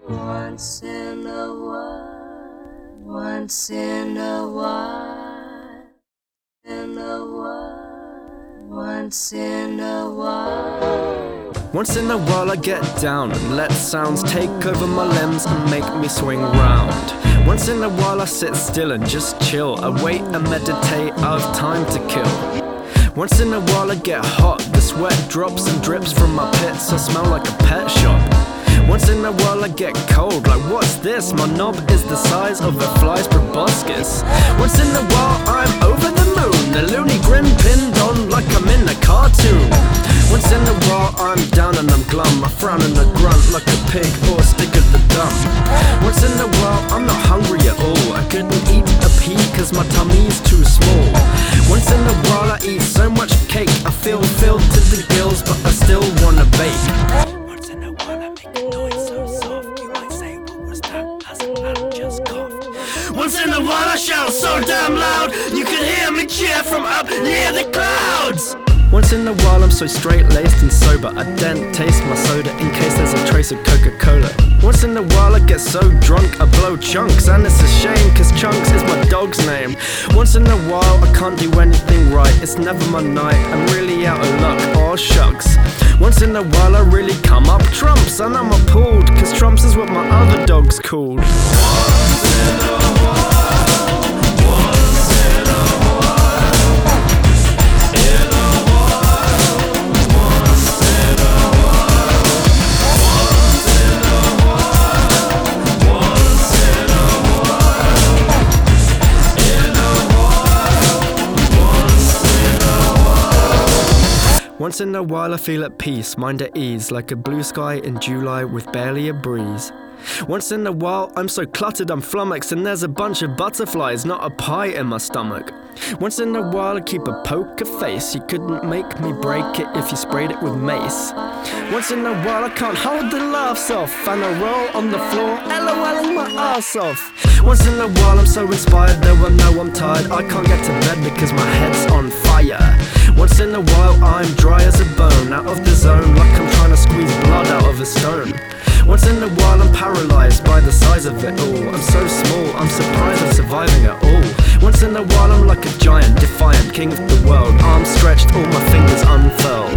Once in a while, once in a while, in a while, once in a while. Once in a while I get down and let sounds take over my limbs and make me swing round. Once in a while I sit still and just chill, I wait and meditate, I've time to kill. Once in a while I get hot, the sweat drops and drips from my pits, I smell like a pet shop. Once in a while I get cold, like what's this? My knob is the size of a fly's proboscis. Once in a while I'm over the moon, the loony grin pinned on like I'm in a cartoon. Once in a while I'm down and I'm glum, I frown and I grunt like a pig or a stick of the dumb. Once in a while I'm not hungry at all, I couldn't eat a pea cause my tummy's too small. Once in a while I eat so much cake, I feel filled to the gills but I still wanna bake. Once in a while I make a noise so soft, you might say what was that? As a man just coughed. Once in a while I shout so damn loud, you can hear me cheer from up near the clouds. Once in a while I'm so straight-laced and sober, I don't taste my soda in case there's a trace of Coca-Cola. Once in a while I get so drunk I blow chunks, and it's a shame cause Chunks is my dog's name. Once in a while I can't do anything right, it's never my night, I'm really out of luck, aw shucks. Once in a while I really come up trumps, and I'm appalled cause Trumps is what my other dog's called. Once in a while. Once in a while I feel at peace, mind at ease, like a blue sky in July with barely a breeze. Once in a while I'm so cluttered I'm flummoxed, and there's a bunch of butterflies, not a pie in my stomach. Once in a while I keep a poker face, you couldn't make me break it if you sprayed it with mace. Once in a while I can't hold the laughs off, and I roll on the floor, LOLing my ass off. Once in a while I'm so inspired though I know I'm tired, I can't get to bed because my head's on fire. Once in a while I'm dry as a bone, out of the zone like I'm trying to squeeze blood out of a stone. Once in a while I'm paralysed by the size of it all, I'm so small, I'm surprised I'm surviving at all. Once in a while I'm like a giant, defiant, king of the world, arms stretched, all my fingers unfurled.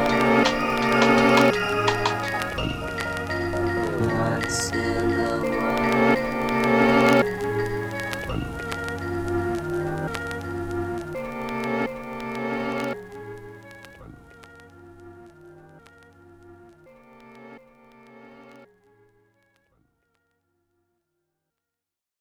Once in a while.